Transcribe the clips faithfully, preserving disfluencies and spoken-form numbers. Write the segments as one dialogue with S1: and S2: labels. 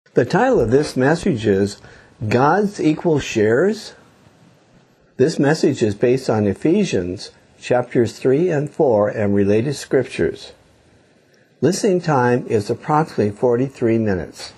S1: The title of this message is God's Equal Shares. This message is based on Ephesians chapters three and four and related scriptures. Listening time is approximately forty-three minutes.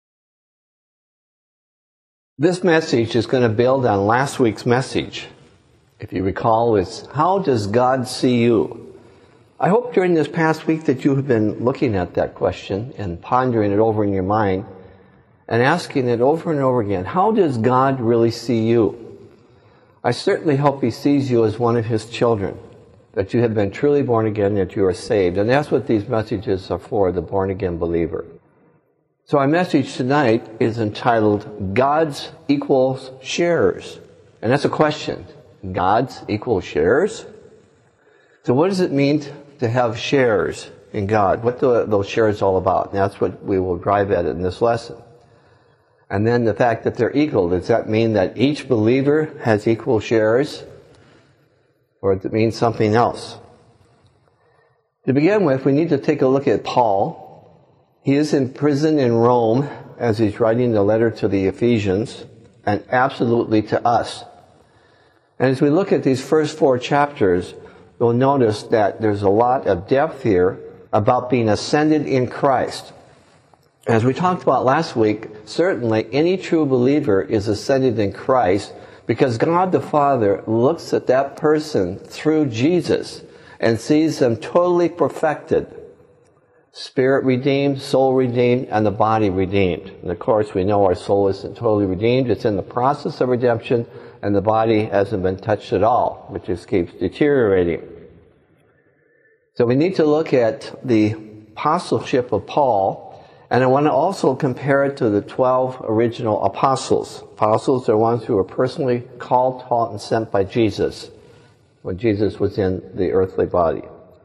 S1: This message is going to build on last week's message. If you recall, it's How Does God See You? I hope during this past week that you have been looking at that question and pondering it over in your mind and asking it over and over again. How does God really see you? I certainly hope He sees you as one of His children, that you have been truly born again, that you are saved. And that's what these messages are for, the born-again believer. So our message tonight is entitled, God's Equal Shares. And that's a question. God's equal shares? So what does it mean to have shares in God? What are those shares all about? And that's what we will drive at in this lesson. And then the fact that they're equal, does that mean that each believer has equal shares? Or does it mean something else? To begin with, we need to take a look at Paul. He is in prison in Rome as he's writing the letter to the Ephesians, and absolutely to us. And as we look at these first four chapters, you'll notice that there's a lot of depth here about being ascended in Christ. As we talked about last week, certainly any true believer is ascended in Christ because God the Father looks at that person through Jesus and sees them totally perfected. Spirit redeemed, soul redeemed, and the body redeemed. And of course, we know our soul isn't totally redeemed. It's in the process of redemption, and the body hasn't been touched at all, which just keeps deteriorating. So we need to look at the apostleship of Paul, and I want to also compare it to the twelve original apostles. Apostles are ones who were personally called, taught, and sent by Jesus when Jesus was in the earthly body.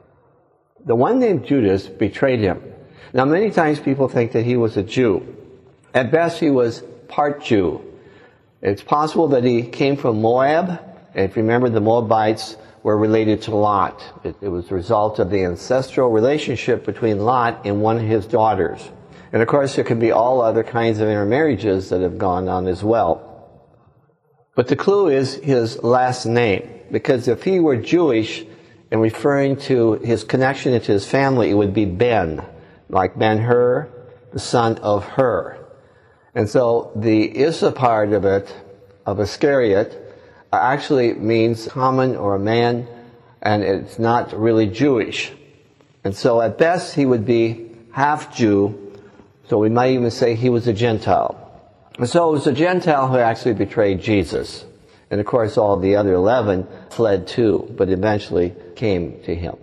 S1: The one named Judas betrayed him. Now, many times people think that he was a Jew. At best, he was part Jew. It's possible that he came from Moab. And if you remember, the Moabites were related to Lot. It, it was the result of the ancestral relationship between Lot and one of his daughters. And of course, there can be all other kinds of intermarriages that have gone on as well. But the clue is his last name. Because if he were Jewish, and referring to his connection to his family, it would be Ben, like Ben-Hur, the son of Hur. And so the Issa part of it, of Iscariot, actually means common or a man, and it's not really Jewish. And so at best he would be half Jew, so we might even say he was a Gentile. And so it was a Gentile who actually betrayed Jesus. And of course all the other eleven fled too, but eventually came to him.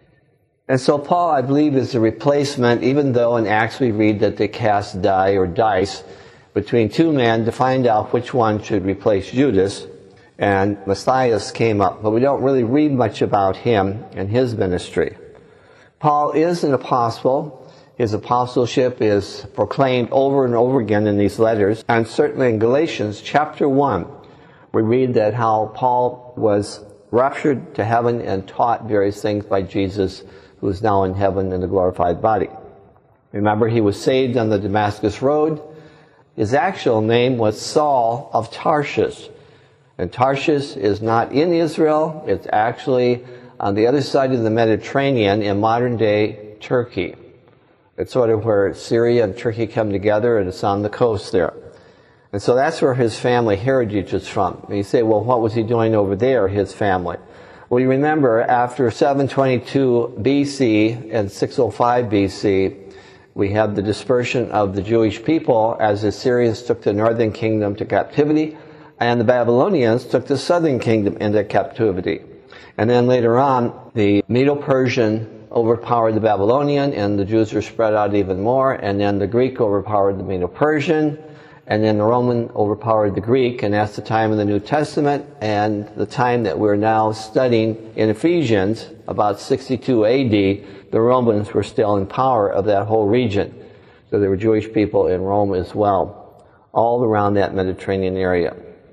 S1: And so Paul, I believe, is a replacement, even though in Acts we read that they cast die or dice between two men to find out which one should replace Judas, and Matthias came up. But we don't really read much about him and his ministry. Paul is an apostle. His apostleship is proclaimed over and over again in these letters, and certainly in Galatians chapter one, we read that how Paul was raptured to heaven and taught various things by Jesus, who is now in heaven in the glorified body. Remember, he was saved on the Damascus Road. His actual name was Saul of Tarshish. And Tarshish is not in Israel. It's actually on the other side of the Mediterranean in modern-day Turkey. It's sort of where Syria and Turkey come together, and it's on the coast there. And so that's where his family heritage is from. And you say, well, what was he doing over there, his family? Well, you remember, after seven twenty-two B C and six oh five B C, we had the dispersion of the Jewish people as the Assyrians took the northern kingdom to captivity, and the Babylonians took the southern kingdom into captivity. And then later on, the Medo-Persian overpowered the Babylonian, and the Jews were spread out even more, and then the Greek overpowered the Medo-Persian, and then the Roman overpowered the Greek, and that's the time of the New Testament, and the time that we're now studying in Ephesians, about sixty-two A D, the Romans were still in power of that whole region. So there were Jewish people in Rome as well, all around that Mediterranean area.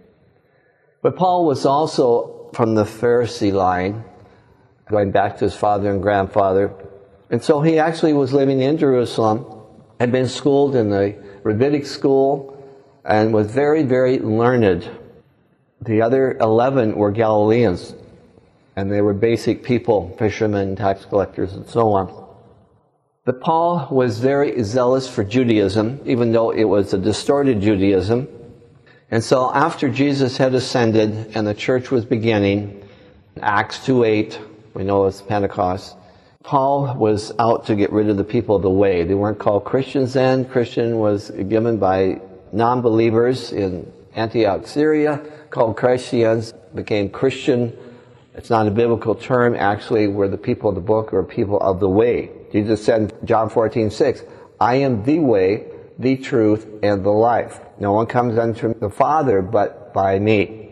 S1: But Paul was also from the Pharisee line, going back to his father and grandfather. And so he actually was living in Jerusalem, had been schooled in the rabbinic school and was very, very learned. The other eleven were Galileans, and they were basic people, fishermen, tax collectors, and so on. But Paul was very zealous for Judaism, even though it was a distorted Judaism. And so after Jesus had ascended and the church was beginning, Acts two eight, we know it's Pentecost, Paul was out to get rid of the people of the way. They weren't called Christians then. Christian was given by non-believers in Antioch, Syria, called Christians, became Christian. It's not a biblical term, actually, we're the people of the book or people of the way. Jesus said in John fourteen six, I am the way, the truth, and the life. No one comes unto the Father but by me.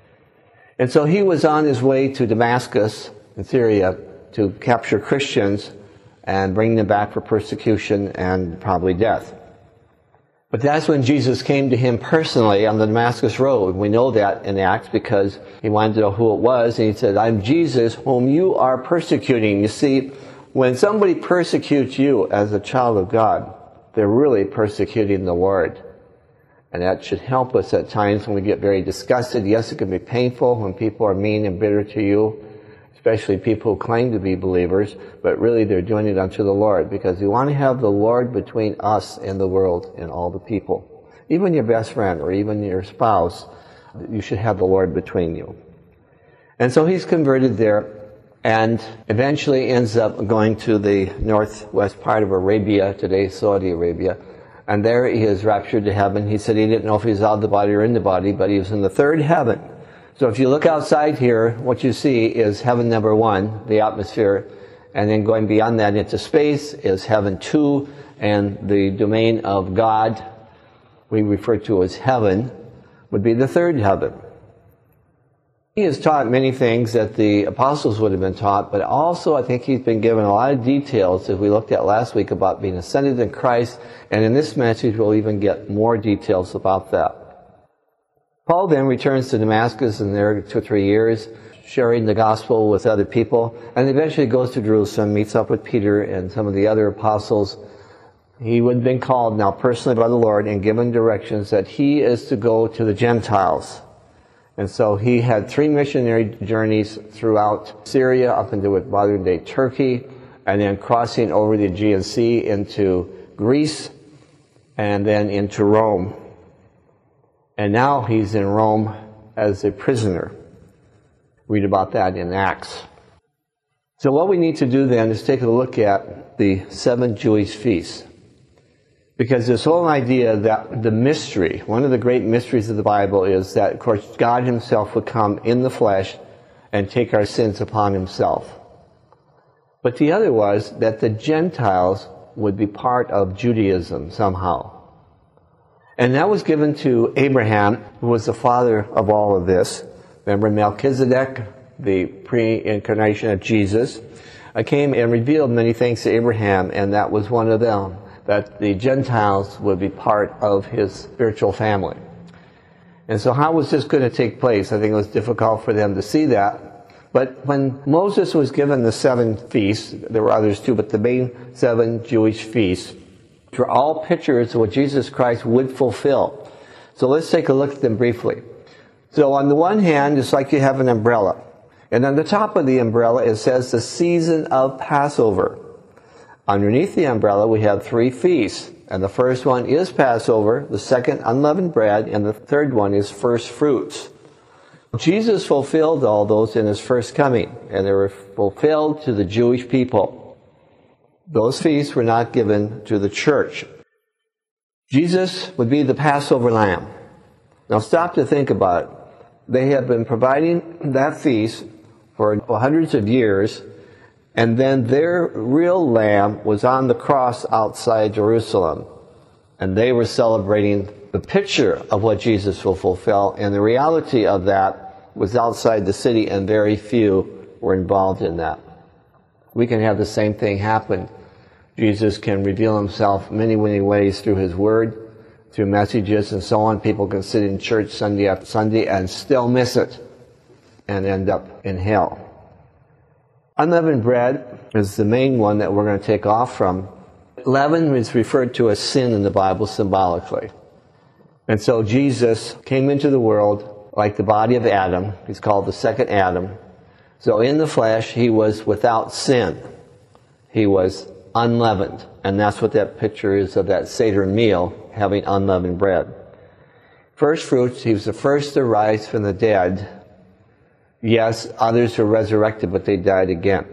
S1: And so he was on his way to Damascus in Syria to capture Christians and bring them back for persecution and probably death. But that's when Jesus came to him personally on the Damascus Road. We know that in Acts because he wanted to know who it was, and he said, I'm Jesus whom you are persecuting. You see, when somebody persecutes you as a child of God, they're really persecuting the Lord. And that should help us at times when we get very disgusted. Yes, it can be painful when people are mean and bitter to you, especially people who claim to be believers, but really they're doing it unto the Lord, because we want to have the Lord between us and the world and all the people. Even your best friend or even your spouse, you should have the Lord between you. And so he's converted there and eventually ends up going to the northwest part of Arabia, today Saudi Arabia, and there he is raptured to heaven. He said he didn't know if he was out of the body or in the body, but he was in the third heaven. So if you look outside here, what you see is heaven number one, the atmosphere, and then going beyond that into space is heaven two, and the domain of God, we refer to as heaven, would be the third heaven. He has taught many things that the apostles would have been taught, but also I think he's been given a lot of details, as we looked at last week, about being ascended in Christ, and in this message we'll even get more details about that. Paul then returns to Damascus, and there two or three years, sharing the gospel with other people, and eventually goes to Jerusalem, meets up with Peter and some of the other apostles. He would have been called now personally by the Lord and given directions that he is to go to the Gentiles. And so he had three missionary journeys throughout Syria up into modern-day Turkey, and then crossing over the Aegean Sea into Greece, and then into Rome. And now he's in Rome as a prisoner. Read about that in Acts. So what we need to do then is take a look at the seven Jewish feasts. Because this whole idea that the mystery, one of the great mysteries of the Bible is that, of course, God himself would come in the flesh and take our sins upon himself. But the other was that the Gentiles would be part of Judaism somehow. And that was given to Abraham, who was the father of all of this. Remember Melchizedek, the pre-incarnation of Jesus, came and revealed many things to Abraham, and that was one of them, that the Gentiles would be part of his spiritual family. And so how was this going to take place? I think it was difficult for them to see that. But when Moses was given the seven feasts, there were others too, but the main seven Jewish feasts were all pictures of what Jesus Christ would fulfill. So let's take a look at them briefly. So on the one hand, it's like you have an umbrella. And on the top of the umbrella, it says the season of Passover. Underneath the umbrella, we have three feasts. And the first one is Passover, the second unleavened bread, and the third one is first fruits. Jesus fulfilled all those in his first coming, and they were fulfilled to the Jewish people. Those feasts were not given to the church. Jesus would be the Passover lamb. Now stop to think about it. They have been providing that feast for hundreds of years, and then their real lamb was on the cross outside Jerusalem. And they were celebrating the picture of what Jesus will fulfill, and the reality of that was outside the city, and very few were involved in that. We can have the same thing happen. Jesus can reveal himself many, many ways through his word, through messages and so on. People can sit in church Sunday after Sunday and still miss it and end up in hell. Unleavened bread is the main one that we're going to take off from. leaven is referred to as sin in the Bible symbolically. And so Jesus came into the world like the body of Adam. He's called the second Adam. So in the flesh, he was without sin. He was unleavened. And that's what that picture is of that Seder meal, having unleavened bread. First fruits, he was the first to rise from the dead. Yes, others were resurrected, but they died again.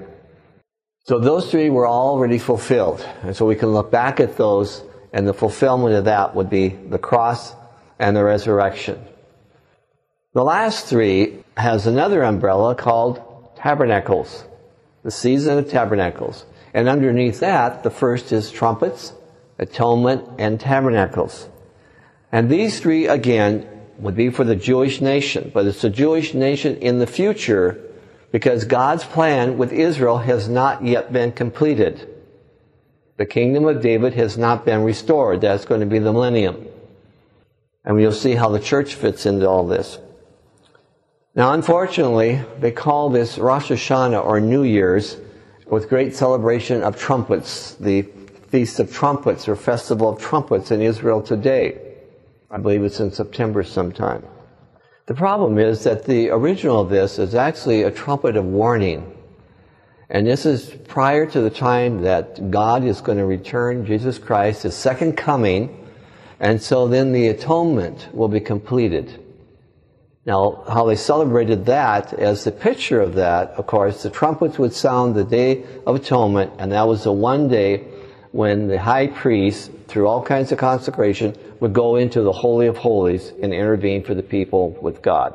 S1: So those three were already fulfilled. And so we can look back at those, and the fulfillment of that would be the cross and the resurrection. The last three has another umbrella called tabernacles, the season of tabernacles. And underneath that, the first is trumpets, atonement, and tabernacles. And these three, again, would be for the Jewish nation. But it's the Jewish nation in the future, because God's plan with Israel has not yet been completed. The kingdom of David has not been restored. That's going to be the millennium. And you'll see how the church fits into all this. Now, unfortunately, they call this Rosh Hashanah, or New Year's, with great celebration of trumpets, the Feast of Trumpets, or Festival of Trumpets in Israel today. I believe it's in September sometime. The problem is that the original of this is actually a trumpet of warning. And this is prior to the time that God is going to return Jesus Christ, His second coming, and so then the atonement will be completed. Now, how they celebrated that, as the picture of that, of course, the trumpets would sound the Day of Atonement, and that was the one day when the high priest, through all kinds of consecration, would go into the Holy of Holies and intervene for the people with God.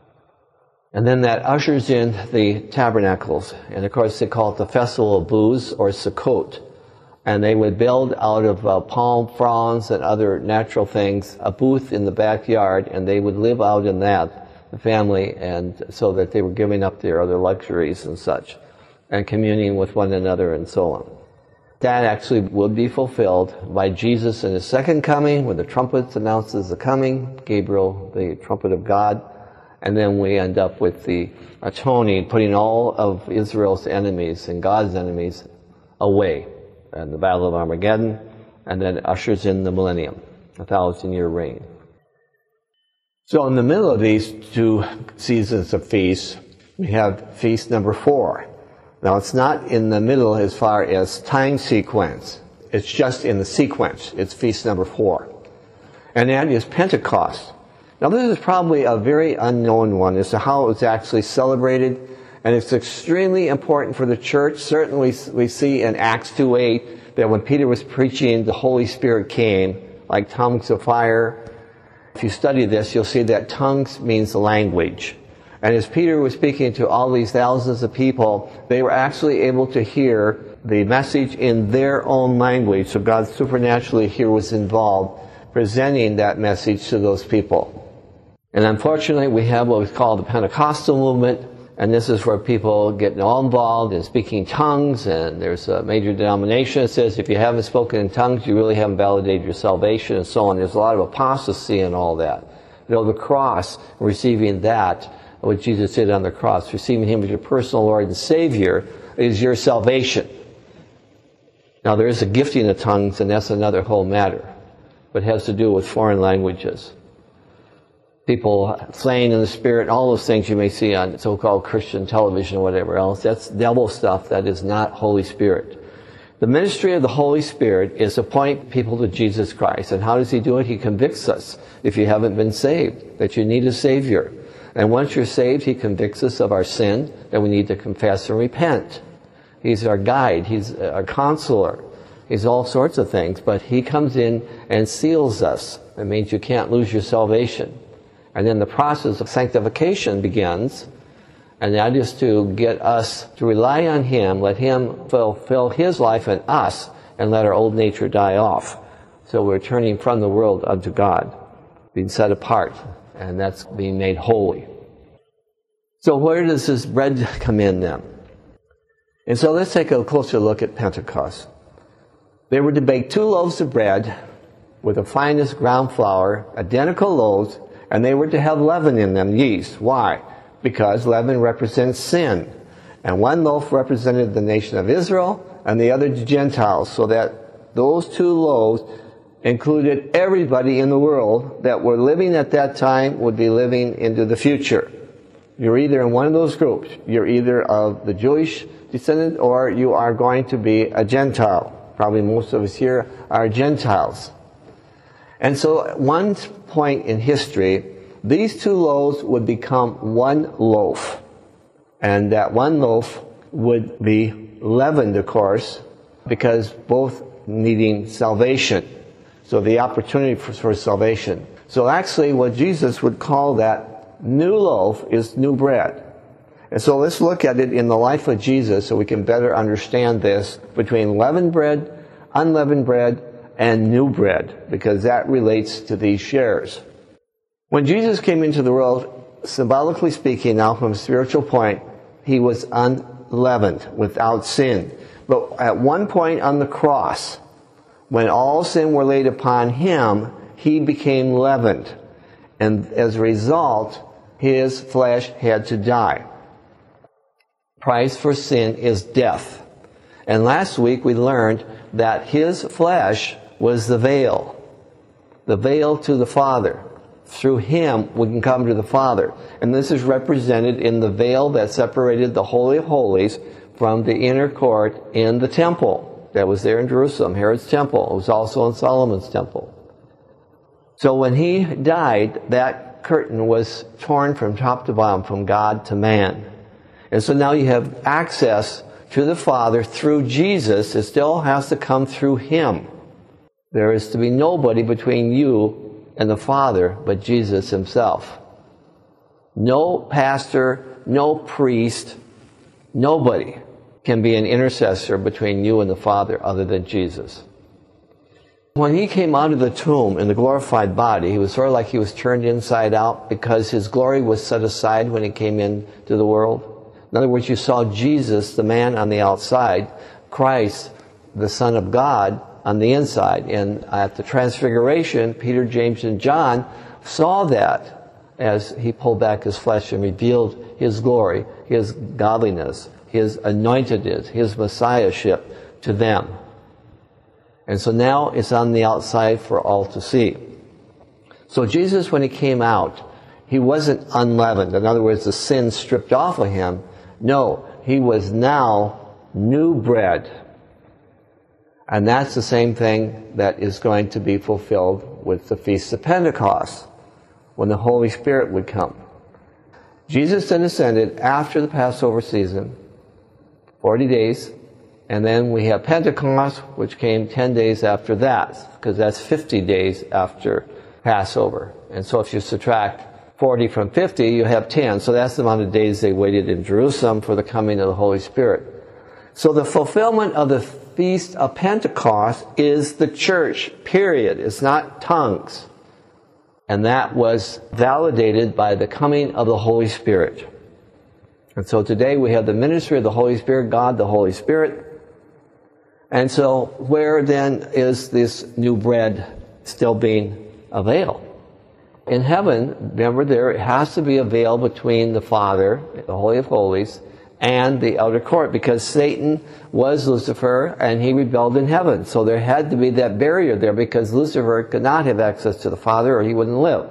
S1: And then that ushers in the tabernacles. And of course, they call it the Festival of Booths, or Sukkot. And they would build out of uh, palm fronds and other natural things a booth in the backyard, and they would live out in that, the family, and so that they were giving up their other luxuries and such, and communing with one another and so on. That actually would be fulfilled by Jesus in His second coming, when the trumpet announces the coming, Gabriel, the trumpet of God, and then we end up with the atoning, putting all of Israel's enemies and God's enemies away, and the Battle of Armageddon, and then ushers in the millennium, a thousand-year reign. So in the middle of these two seasons of feasts, we have feast number four. Now, it's not in the middle as far as time sequence. It's just in the sequence. It's feast number four. And that is Pentecost. Now, this is probably a very unknown one as to how it was actually celebrated. And it's extremely important for the church. Certainly, we see in Acts two eight that when Peter was preaching, the Holy Spirit came like tongues of fire. If you study this, you'll see that tongues means language. And as Peter was speaking to all these thousands of people, they were actually able to hear the message in their own language. So God supernaturally here was involved, presenting that message to those people. And unfortunately, we have what we call the Pentecostal movement, and this is where people get all involved in speaking tongues, and there's a major denomination that says if you haven't spoken in tongues, you really haven't validated your salvation, and so on. There's a lot of apostasy in all that. You know, the cross, receiving that, what Jesus did on the cross, receiving Him as your personal Lord and Savior, is your salvation. Now, there is a gifting of tongues, and that's another whole matter, but it has to do with foreign languages. People slaying in the Spirit, all those things you may see on so-called Christian television or whatever else, that's devil stuff. That is not Holy Spirit. The ministry of the Holy Spirit is to point people to Jesus Christ. And how does He do it? He convicts us, if you haven't been saved, that you need a Savior. And once you're saved, He convicts us of our sin, that we need to confess and repent. He's our guide. He's our counselor. He's all sorts of things. But He comes in and seals us. It means you can't lose your salvation. And then the process of sanctification begins, and that is to get us to rely on Him, let Him fulfill His life in us, and let our old nature die off. So we're turning from the world unto God, being set apart, and that's being made holy. So where does this bread come in then? And so let's take a closer look at Pentecost. They were to bake two loaves of bread with the finest ground flour, identical loaves, and they were to have leaven in them, yeast. Why? Because leaven represents sin. And one loaf represented the nation of Israel, and the other the Gentiles, so that those two loaves included everybody in the world that were living at that time would be living into the future. You're either in one of those groups. You're either of the Jewish descendant or you are going to be a Gentile. Probably most of us here are Gentiles. And so at one point in history, these two loaves would become one loaf. And that one loaf would be leavened, of course, because both needing salvation. So the opportunity for, for salvation. So actually what Jesus would call that new loaf is new bread. And so let's look at it in the life of Jesus so we can better understand this between leavened bread, unleavened bread, and new bread, because that relates to these shares. When Jesus came into the world, symbolically speaking now from a spiritual point, he was unleavened, without sin. But at one point on the cross, when all sin were laid upon him, he became leavened. And as a result, his flesh had to die. Price for sin is death. And last week we learned that his flesh was the veil. The veil to the Father. Through him we can come to the Father. And this is represented in the veil that separated the Holy of Holies from the inner court in the temple that was there in Jerusalem, Herod's temple. It was also in Solomon's temple. So when he died, that curtain was torn from top to bottom, from God to man. And so now you have access to the Father through Jesus. It still has to come through him. There is to be nobody between you and the Father but Jesus himself. No pastor, no priest, nobody can be an intercessor between you and the Father other than Jesus. When he came out of the tomb in the glorified body, he was sort of like he was turned inside out because his glory was set aside when he came into the world. In other words, you saw Jesus, the man on the outside, Christ, the Son of God, on the inside. And at the Transfiguration, Peter, James, and John saw that as he pulled back his flesh and revealed his glory, his godliness, his anointedness, his messiahship to them. And so now it's on the outside for all to see. So Jesus, when he came out, he wasn't unleavened. In other words, the sin stripped off of him. No, he was now new bread. And that's the same thing that is going to be fulfilled with the Feast of Pentecost, when the Holy Spirit would come. Jesus then ascended after the Passover season, forty days, and then we have Pentecost, which came ten days after that, because that's fifty days after Passover. And so if you subtract forty from fifty, you have ten. So that's the amount of days they waited in Jerusalem for the coming of the Holy Spirit. So the fulfillment of the Feast of Pentecost is the church, period. It's not tongues. And that was validated by the coming of the Holy Spirit. And so today we have the ministry of the Holy Spirit, God the Holy Spirit. And so where then is this new bread still being a veil? In heaven, remember, there has to be a veil between the Father, the Holy of Holies, and the outer court, because Satan was Lucifer and he rebelled in heaven. So there had to be that barrier there, because Lucifer could not have access to the Father or he wouldn't live.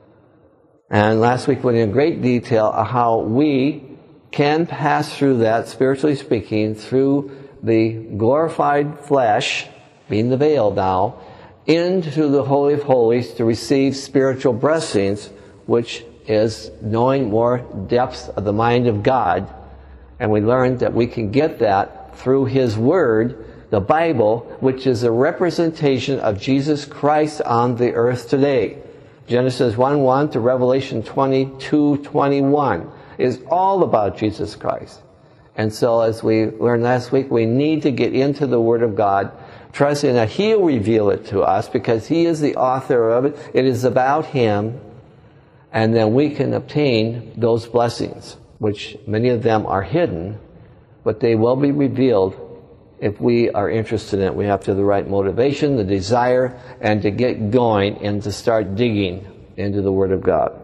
S1: And last week we went in great detail of how we can pass through that, spiritually speaking, through the glorified flesh, being the veil now, into the Holy of Holies to receive spiritual blessings, which is knowing more depth of the mind of God. And we learned that we can get that through His Word, the Bible, which is a representation of Jesus Christ on the earth today. Genesis one one to Revelation twenty-two twenty-one is all about Jesus Christ. And so as we learned last week, we need to get into the Word of God, trusting that He'll reveal it to us because He is the author of it. It is about Him. And then we can obtain those blessings, which many of them are hidden, but they will be revealed if we are interested in it. We have to have the right motivation, the desire, and to get going and to start digging into the Word of God.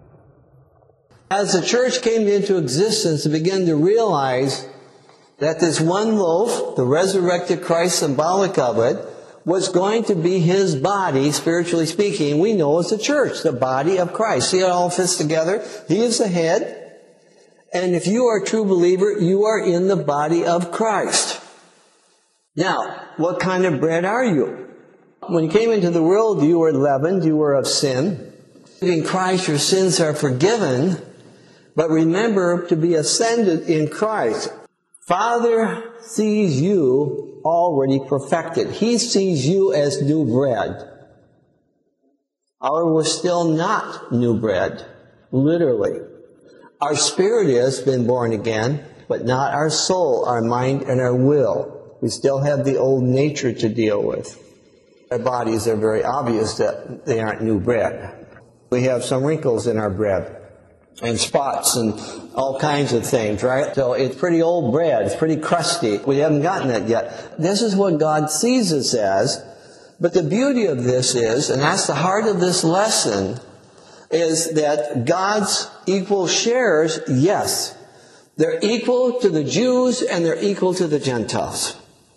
S1: As the church came into existence and began to realize that this one loaf, the resurrected Christ, symbolic of it, was going to be his body, spiritually speaking, we know as the church, the body of Christ. See how it all fits together? He is the head. And if you are a true believer, you are in the body of Christ. Now, what kind of bread are you? When you came into the world, you were leavened, you were of sin. In Christ, your sins are forgiven. But remember to be ascended in Christ. Father sees you already perfected. He sees you as new bread. However, we're still not new bread, literally. Our spirit has been born again, but not our soul, our mind, and our will. We still have the old nature to deal with. Our bodies are very obvious that they aren't new bread. We have some wrinkles in our bread, and spots and all kinds of things, right? So it's pretty old bread. It's pretty crusty. We haven't gotten that yet. This is what God sees us as. But the beauty of this is, and that's the heart of this lesson, is that God's equal shares, yes, they're equal to the Jews and they're equal to the Gentiles.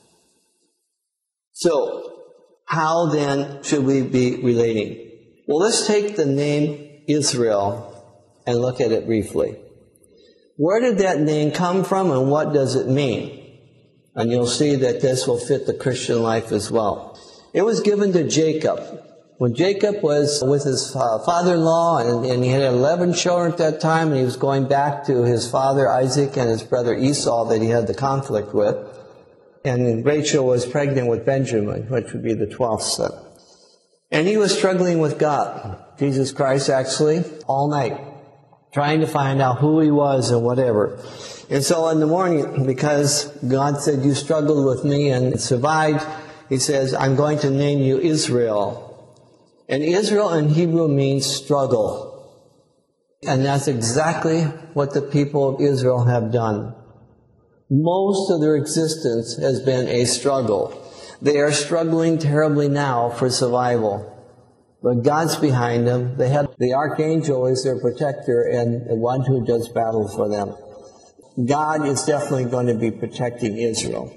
S1: So, how then should we be relating? Well, let's take the name Israel and look at it briefly. Where did that name come from and what does it mean? And you'll see that this will fit the Christian life as well. It was given to Jacob. When Jacob was with his uh, father-in-law, and, and he had eleven children at that time, and he was going back to his father Isaac and his brother Esau that he had the conflict with. And Rachel was pregnant with Benjamin, which would be the twelfth son. And he was struggling with God, Jesus Christ actually, all night, trying to find out who he was and whatever. And so in the morning, because God said, you struggled with me and survived, he says, I'm going to name you Israel. And Israel in Hebrew means struggle. And that's exactly what the people of Israel have done. Most of their existence has been a struggle. They are struggling terribly now for survival. But God's behind them. They have the archangel as their protector and the one who does battle for them. God is definitely going to be protecting Israel.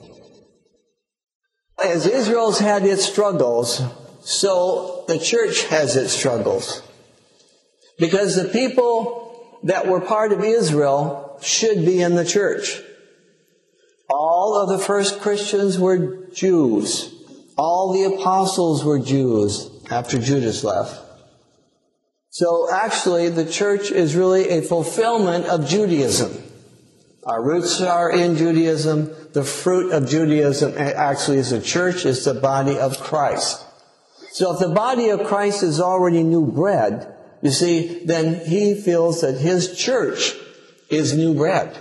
S1: As Israel's had its struggles, so the church has its struggles. Because the people that were part of Israel should be in the church. All of the first Christians were Jews. All the apostles were Jews after Judas left. So actually the church is really a fulfillment of Judaism. Our roots are in Judaism. The fruit of Judaism actually is the church, is the body of Christ. So if the body of Christ is already new bread, you see, then he feels that his church is new bread.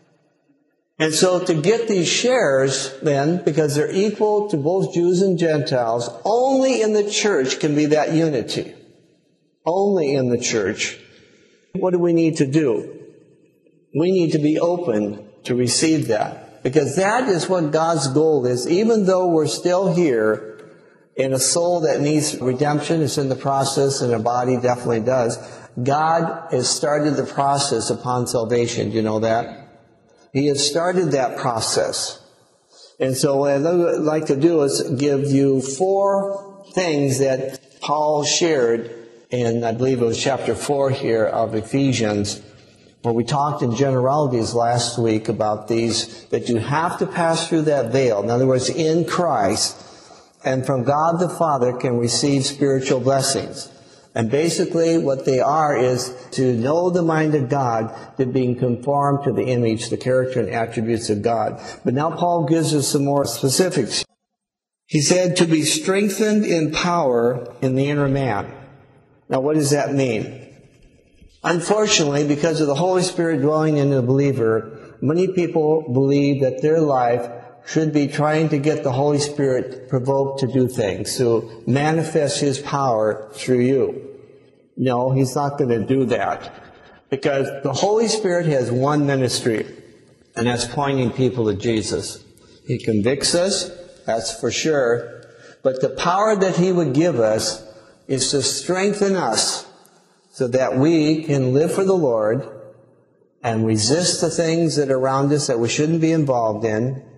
S1: And so to get these shares, then, because they're equal to both Jews and Gentiles, only in the church can be that unity. Only in the church. What do we need to do? We need to be open to receive that. Because that is what God's goal is. Even though we're still here in a soul that needs redemption, it's in the process, and a body definitely does. God has started the process upon salvation. Do you know that? He has started that process. And so what I'd like to do is give you four things that Paul shared in, I believe it was chapter four here of Ephesians, where we talked in generalities last week about these, that you have to pass through that veil. In other words, in Christ, and from God the Father can receive spiritual blessings. And basically what they are is to know the mind of God, to being conformed to the image, the character and attributes of God. But now Paul gives us some more specifics. He said to be strengthened in power in the inner man. Now what does that mean? Unfortunately, because of the Holy Spirit dwelling in the believer, many people believe that their life should be trying to get the Holy Spirit provoked to do things, to manifest His power through you. No, He's not going to do that. Because the Holy Spirit has one ministry, and that's pointing people to Jesus. He convicts us, that's for sure, but the power that He would give us is to strengthen us so that we can live for the Lord and resist the things that are around us that we shouldn't be involved in,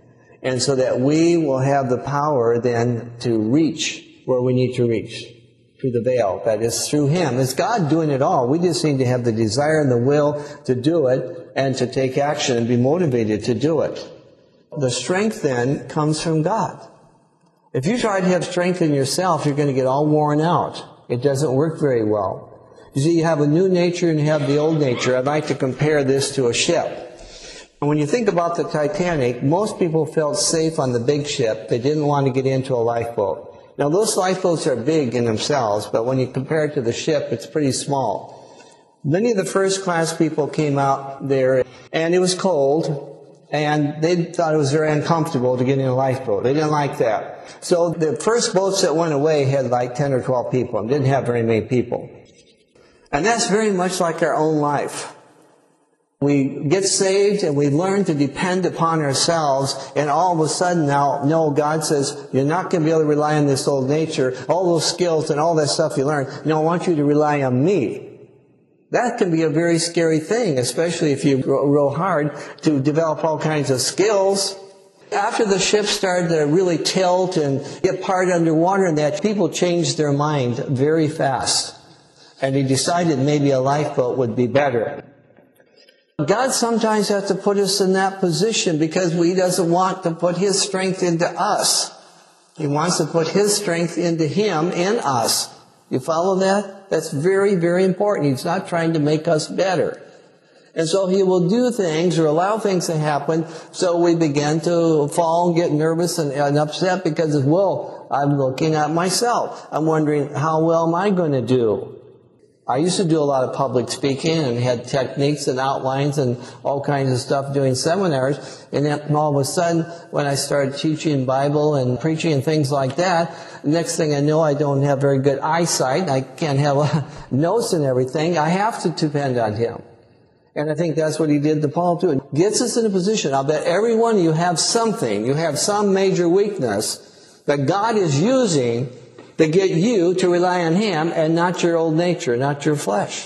S1: And so that we will have the power then to reach where we need to reach, through the veil. That is through Him. It's God doing it all. We just need to have the desire and the will to do it and to take action and be motivated to do it. The strength then comes from God. If you try to have strength in yourself, you're going to get all worn out. It doesn't work very well. You see, you have a new nature and you have the old nature. I'd like to compare this to a ship. And when you think about the Titanic, most people felt safe on the big ship. They didn't want to get into a lifeboat. Now, those lifeboats are big in themselves, but when you compare it to the ship, it's pretty small. Many of the first-class people came out there, and it was cold, and they thought it was very uncomfortable to get in a lifeboat. They didn't like that. So the first boats that went away had like ten or twelve people and didn't have very many people. And that's very much like our own life. We get saved and we learn to depend upon ourselves, and all of a sudden now, no, God says, you're not going to be able to rely on this old nature, all those skills and all that stuff you learned. No, I want you to rely on me. That can be a very scary thing, especially if you grow real hard to develop all kinds of skills. After the ship started to really tilt and get parted underwater and that, people changed their mind very fast. And they decided maybe a lifeboat would be better. God sometimes has to put us in that position because He doesn't want to put His strength into us. He wants to put His strength into Him in us. You follow that? That's very, very important. He's not trying to make us better. And so He will do things or allow things to happen so we begin to fall and get nervous and, and upset because, well, I'm looking at myself. I'm wondering, how well am I going to do? I used to do a lot of public speaking and had techniques and outlines and all kinds of stuff doing seminars. And then all of a sudden, when I started teaching Bible and preaching and things like that, next thing I know, I don't have very good eyesight. I can't have notes and everything. I have to depend on Him. And I think that's what He did to Paul too. It gets us in a position. I'll bet every one of you have something. You have some major weakness that God is using to get you to rely on Him and not your old nature, not your flesh.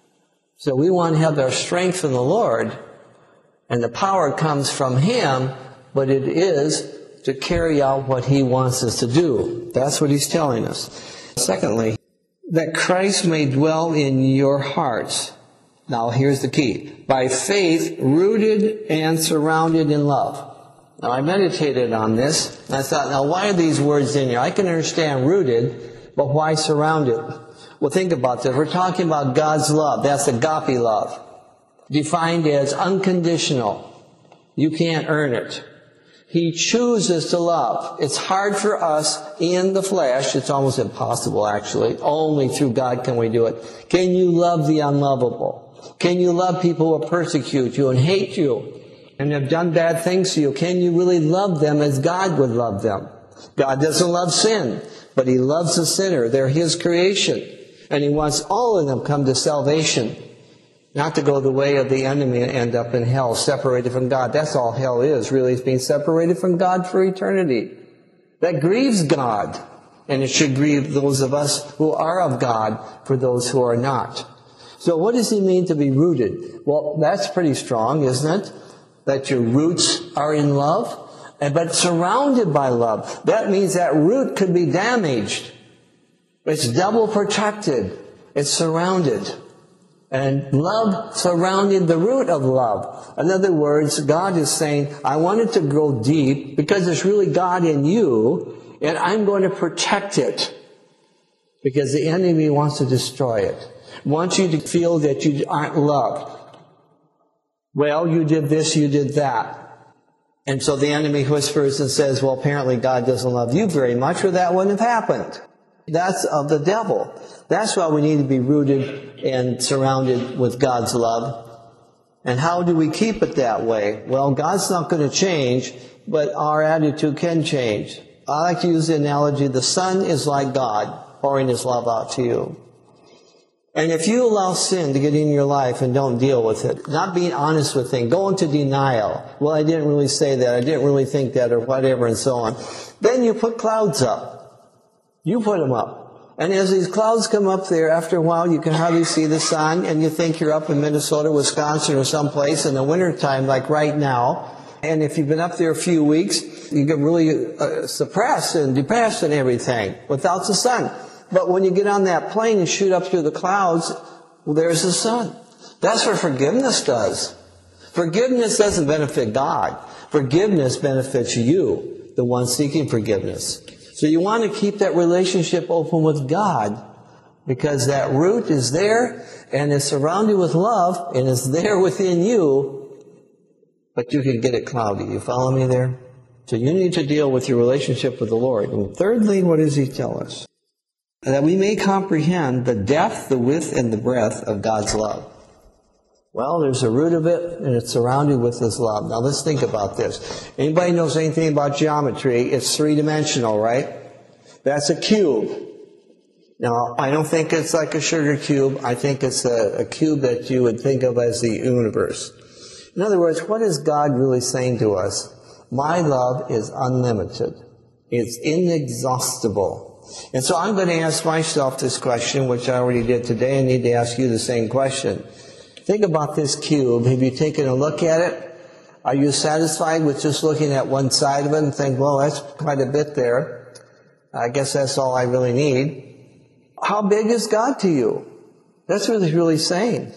S1: So we want to have our strength from the Lord, and the power comes from Him, but it is to carry out what He wants us to do. That's what He's telling us. Secondly, that Christ may dwell in your hearts. Now here's the key. By faith, rooted and surrounded in love. Now, I meditated on this, and I thought, now, why are these words in here? I can understand rooted, but why surrounded? Well, think about this. We're talking about God's love. That's agape love, defined as unconditional. You can't earn it. He chooses to love. It's hard for us in the flesh. It's almost impossible, actually. Only through God can we do it. Can you love the unlovable? Can you love people who persecute you and hate you and have done bad things to you? Can you really love them as God would love them? God doesn't love sin, but He loves the sinner. They're His creation. And He wants all of them come to salvation, not to go the way of the enemy and end up in hell, separated from God. That's all hell is, really, is being separated from God for eternity. That grieves God, and it should grieve those of us who are of God for those who are not. So what does He mean to be rooted? Well, that's pretty strong, isn't it? That your roots are in love, but surrounded by love. That means that root could be damaged. It's double protected. It's surrounded. And love surrounded the root of love. In other words, God is saying, I want it to grow deep because it's really God in you, and I'm going to protect it because the enemy wants to destroy it. Wants you to feel that you aren't loved. Well, you did this, you did that. And so the enemy whispers and says, well, apparently God doesn't love you very much, or that wouldn't have happened. That's of the devil. That's why we need to be rooted and surrounded with God's love. And how do we keep it that way? Well, God's not going to change, but our attitude can change. I like to use the analogy, the sun is like God pouring His love out to you. And if you allow sin to get in your life and don't deal with it, not being honest with things, go into denial, well, I didn't really say that, I didn't really think that, or whatever, and so on, then you put clouds up. You put them up. And as these clouds come up there, after a while you can hardly see the sun, and you think you're up in Minnesota, Wisconsin, or someplace in the wintertime, like right now, And if you've been up there a few weeks, you get really uh, suppressed and depressed and everything without the sun. But when you get on that plane and shoot up through the clouds, well, there's the sun. That's what forgiveness does. Forgiveness doesn't benefit God. Forgiveness benefits you, the one seeking forgiveness. So you want to keep that relationship open with God, because that root is there and is surrounded with love and is there within you, but you can get it cloudy. You follow me there? So you need to deal with your relationship with the Lord. And thirdly, what does he tell us? That we may comprehend the depth, the width, and the breadth of God's love. Well, there's a root of it, and it's surrounded with His love. Now let's think about this. Anybody knows anything about geometry? It's three-dimensional, right? That's a cube. Now, I don't think it's like a sugar cube. I think it's a, a cube that you would think of as the universe. In other words, what is God really saying to us? My love is unlimited. It's inexhaustible. And so I'm going to ask myself this question, which I already did today. I need to ask you the same question. Think about this cube. Have you taken a look at it? Are you satisfied with just looking at one side of it and think, well, that's quite a bit there. I guess that's all I really need. How big is God to you? That's what He's really saying.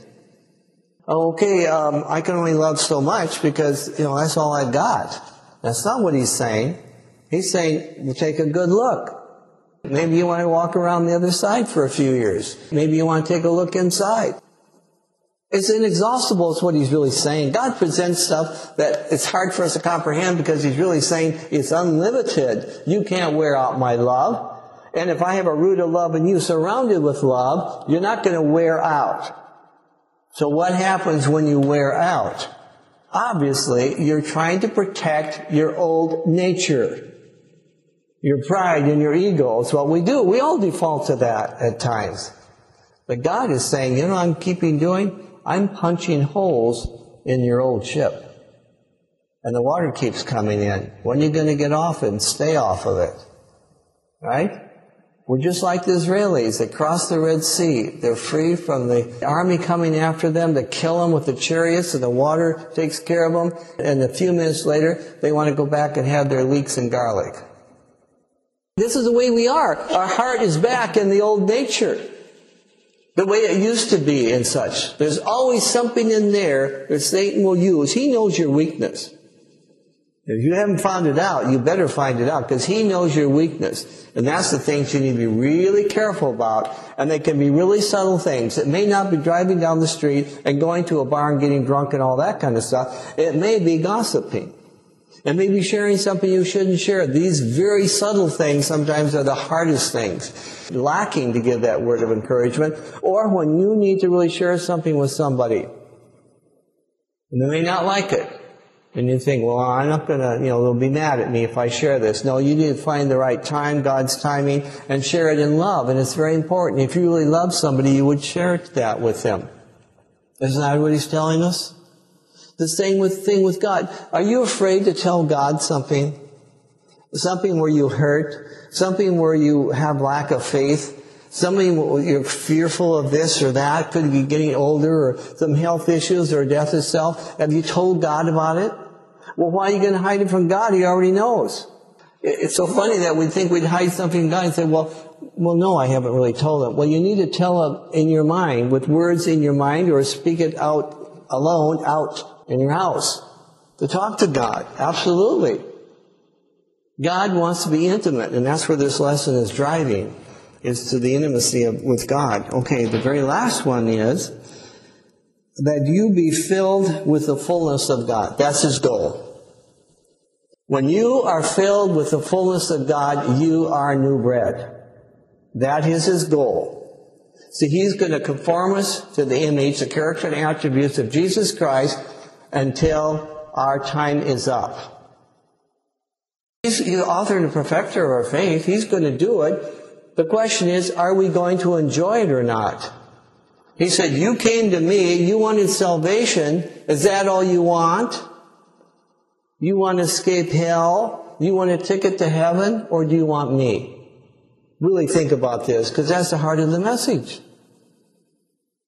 S1: Okay, um, I can only love so much because, you know, that's all I've got. That's not what He's saying. He's saying, well, take a good look. Maybe you want to walk around the other side for a few years. Maybe you want to take a look inside. It's inexhaustible is what He's really saying. God presents stuff that it's hard for us to comprehend because He's really saying it's unlimited. You can't wear out my love. And if I have a root of love in you surrounded with love, you're not going to wear out. So what happens when you wear out? Obviously, you're trying to protect your old nature. Your pride and your ego. It's what we do. We all default to that at times. But God is saying, you know what I'm keeping doing? I'm punching holes in your old ship. And the water keeps coming in. When are you going to get off it and stay off of it? Right? We're just like the Israelis. They crossed the Red Sea. They're free from the army coming after them to kill them with the chariots, and the water takes care of them. And a few minutes later, they want to go back and have their leeks and garlic. This is the way we are. Our heart is back in the old nature. The way it used to be and such. There's always something in there that Satan will use. He knows your weakness. If you haven't found it out, you better find it out, because he knows your weakness. And that's the things you need to be really careful about. And they can be really subtle things. It may not be driving down the street and going to a bar and getting drunk and all that kind of stuff. It may be gossiping. It may be sharing something you shouldn't share. These very subtle things sometimes are the hardest things. Lacking to give that word of encouragement. Or when you need to really share something with somebody. And they may not like it. And you think, well, I'm not going to, you know, they'll be mad at me if I share this. No, you need to find the right time, God's timing, and share it in love. And it's very important. If you really love somebody, you would share that with them. Isn't that what He's telling us? The same with, thing with God. Are you afraid to tell God something? Something where you hurt? Something where you have lack of faith? Something where you're fearful of this or that? Could be getting older, or some health issues, or death itself. Have you told God about it? Well, why are you going to hide it from God? He already knows. It's so funny that we think we'd hide something from God and say, well, well, no, I haven't really told Him. Well, you need to tell Him in your mind, with words in your mind, or speak it out alone, out in your house. To talk to God. Absolutely. God wants to be intimate, and that's where this lesson is driving, is to the intimacy of, with God. Okay, the very last one is that you be filled with the fullness of God. That's His goal. When you are filled with the fullness of God, you are new bread. That is His goal. See, He's going to conform us to the image, the character and attributes of Jesus Christ until our time is up. He's the author and the perfecter of our faith. He's going to do it. The question is, are we going to enjoy it or not? He said, you came to me, you wanted salvation. Is that all you want? You want to escape hell? You want a ticket to heaven? Or do you want me? Really think about this, because that's the heart of the message.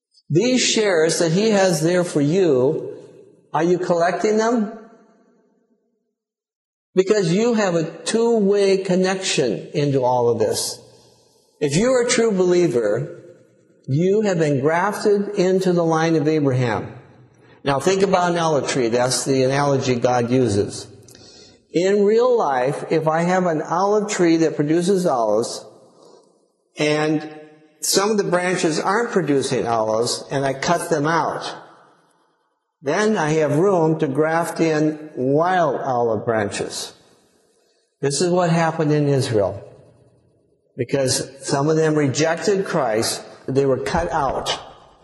S1: These shares that He has there for you, are you collecting them? Because you have a two-way connection into all of this. If you're a true believer, you have been grafted into the line of Abraham. Now think about an olive tree. That's the analogy God uses. In real life, if I have an olive tree that produces olives, and some of the branches aren't producing olives, and I cut them out, then I have room to graft in wild olive branches. This is what happened in Israel. Because some of them rejected Christ, they were cut out.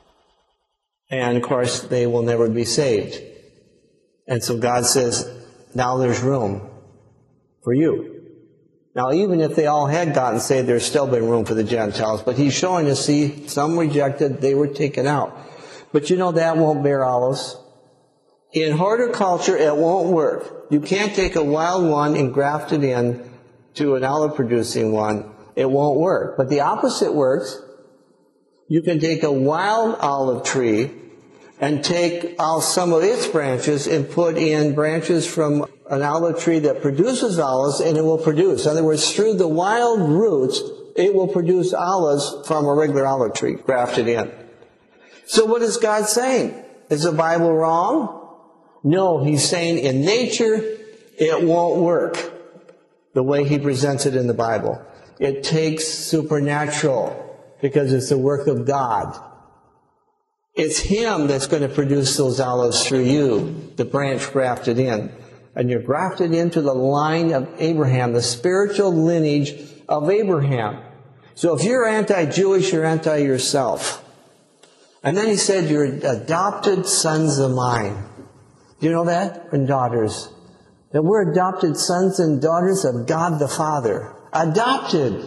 S1: And of course, they will never be saved. And so God says, now there's room for you. Now, even if they all had gotten saved, there's still been room for the Gentiles. But He's showing us, see, some rejected, they were taken out. But you know that won't bear olives. In horticulture, it won't work. You can't take a wild one and graft it in to an olive-producing one. It won't work. But the opposite works. You can take a wild olive tree and take out some of its branches and put in branches from an olive tree that produces olives, and it will produce. In other words, through the wild roots, it will produce olives from a regular olive tree grafted in. So what is God saying? Is the Bible wrong? No, He's saying in nature, it won't work the way He presents it in the Bible. It takes supernatural because it's the work of God. It's Him that's going to produce those olives through you, the branch grafted in. And you're grafted into the line of Abraham, the spiritual lineage of Abraham. So if you're anti-Jewish, you're anti-yourself. And then He said, you're adopted sons of mine. Do you know that? And daughters. That we're adopted sons and daughters of God the Father. Adopted.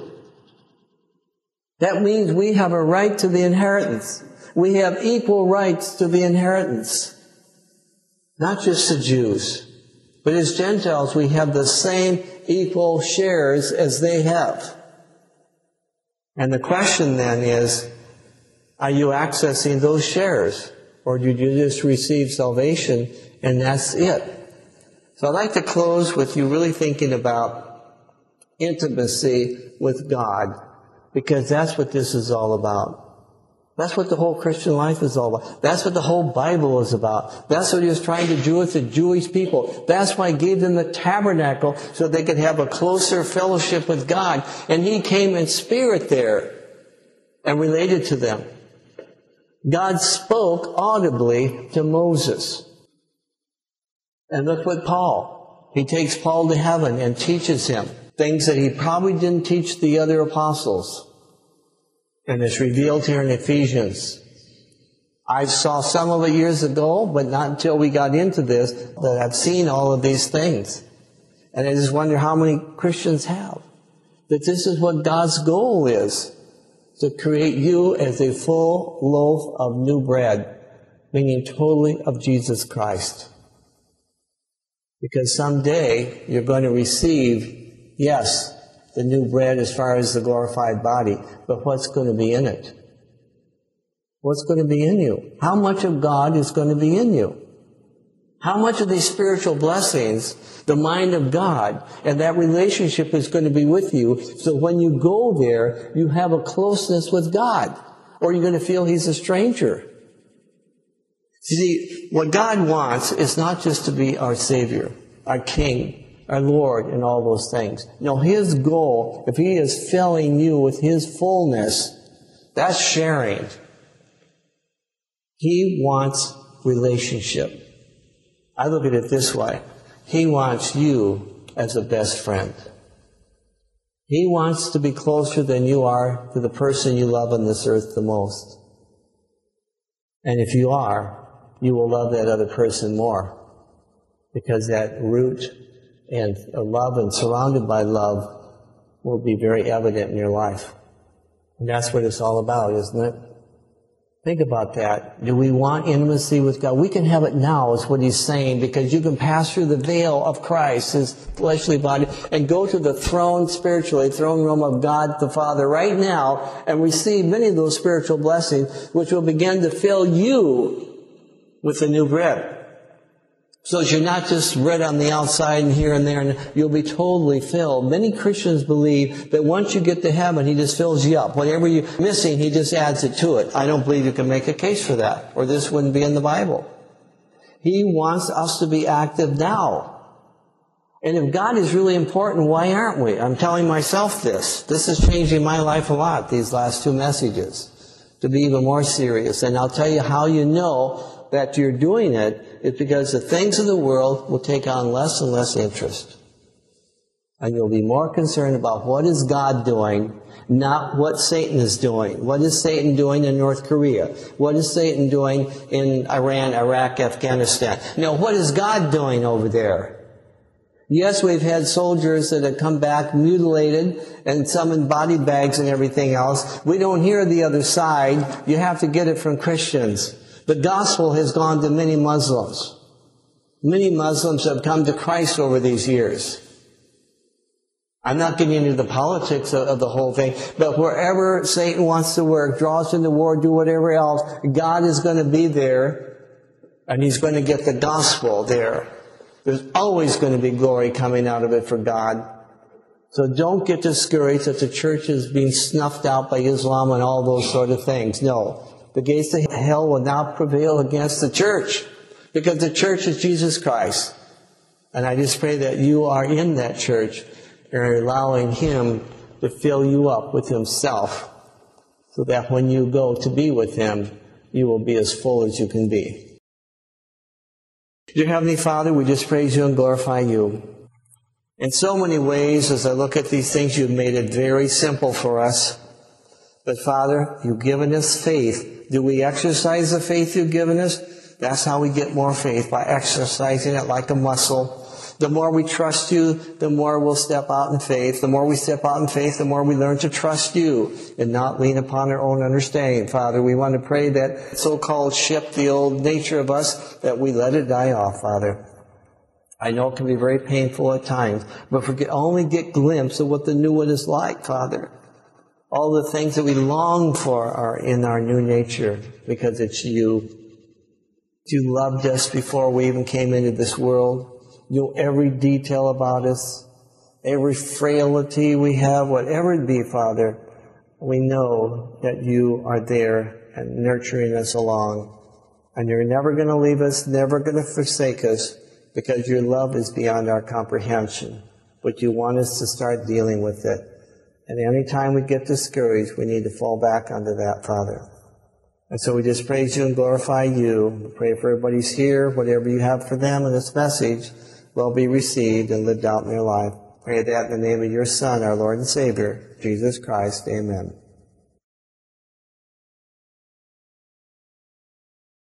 S1: That means we have a right to the inheritance. We have equal rights to the inheritance. Not just the Jews. But as Gentiles, we have the same equal shares as they have. And the question then is, are you accessing those shares? Or did you just receive salvation and that's it? So I'd like to close with you really thinking about intimacy with God, because that's what this is all about. That's what the whole Christian life is all about. That's what the whole Bible is about. That's what He was trying to do with the Jewish people. That's why He gave them the tabernacle, so they could have a closer fellowship with God. And He came in spirit there and related to them. God spoke audibly to Moses. And look what Paul, He takes Paul to heaven and teaches him things that he probably didn't teach the other apostles. And it's revealed here in Ephesians. I saw some of it years ago, but not until we got into this that I've seen all of these things. And I just wonder how many Christians have. That this is what God's goal is. To create you as a full loaf of new bread. Meaning totally of Jesus Christ. Because someday you're going to receive, yes, the new bread as far as the glorified body. But what's going to be in it? What's going to be in you? How much of God is going to be in you? How much of these spiritual blessings, the mind of God, and that relationship is going to be with you, so when you go there, you have a closeness with God, or you're going to feel He's a stranger. See, what God wants is not just to be our Savior, our King, our Lord, and all those things. No, His goal, if He is filling you with His fullness, that's sharing. He wants relationship. I look at it this way. He wants you as a best friend. He wants to be closer than you are to the person you love on this earth the most. And if you are, you will love that other person more. Because that root and love and surrounded by love will be very evident in your life. And that's what it's all about, isn't it? Think about that. Do we want intimacy with God? We can have it now, is what He's saying, because you can pass through the veil of Christ, His fleshly body, and go to the throne spiritually, throne room of God the Father right now, and receive many of those spiritual blessings, which will begin to fill you with the new bread. So that you're not just red on the outside and here and there, and you'll be totally filled. Many Christians believe that once you get to heaven, He just fills you up. Whatever you're missing, He just adds it to it. I don't believe you can make a case for that, or this wouldn't be in the Bible. He wants us to be active now. And if God is really important, why aren't we? I'm telling myself this. This is changing my life a lot, these last two messages, to be even more serious. And I'll tell you how you know that you're doing it is because the things of the world will take on less and less interest. And you'll be more concerned about what is God doing, not what Satan is doing. What is Satan doing in North Korea? What is Satan doing in Iran, Iraq, Afghanistan? No, what is God doing over there? Yes, we've had soldiers that have come back mutilated and some in body bags and everything else. We don't hear the other side. You have to get it from Christians. The gospel has gone to many Muslims. Many Muslims have come to Christ over these years. I'm not getting into the politics of, of the whole thing, but wherever Satan wants to work, draw us into war, do whatever else, God is going to be there, and He's going to get the gospel there. There's always going to be glory coming out of it for God. So don't get discouraged that the church is being snuffed out by Islam and all those sort of things. No. The gates of hell will not prevail against the church, because the church is Jesus Christ. And I just pray that you are in that church and are allowing Him to fill you up with Himself, so that when you go to be with Him, you will be as full as you can be. Dear Heavenly Father, we just praise You and glorify You. In so many ways, as I look at these things, You've made it very simple for us. But Father, You've given us faith. Do we exercise the faith You've given us? That's how we get more faith, by exercising it like a muscle. The more we trust You, the more we'll step out in faith. The more we step out in faith, the more we learn to trust You and not lean upon our own understanding. Father, we want to pray that so-called ship, the old nature of us, that we let it die off, Father. I know it can be very painful at times, but if we could only get a glimpse of what the new one is like, Father. All the things that we long for are in our new nature, because it's You. You loved us before we even came into this world. You know every detail about us, every frailty we have, whatever it be, Father. We know that You are there and nurturing us along. And You're never going to leave us, never going to forsake us, because Your love is beyond our comprehension. But You want us to start dealing with it. And any time we get discouraged, we need to fall back under that, Father. And so we just praise You and glorify You. We pray for everybody's here. Whatever You have for them in this message will be received and lived out in their life. Pray that in the name of Your Son, our Lord and Savior, Jesus Christ. Amen.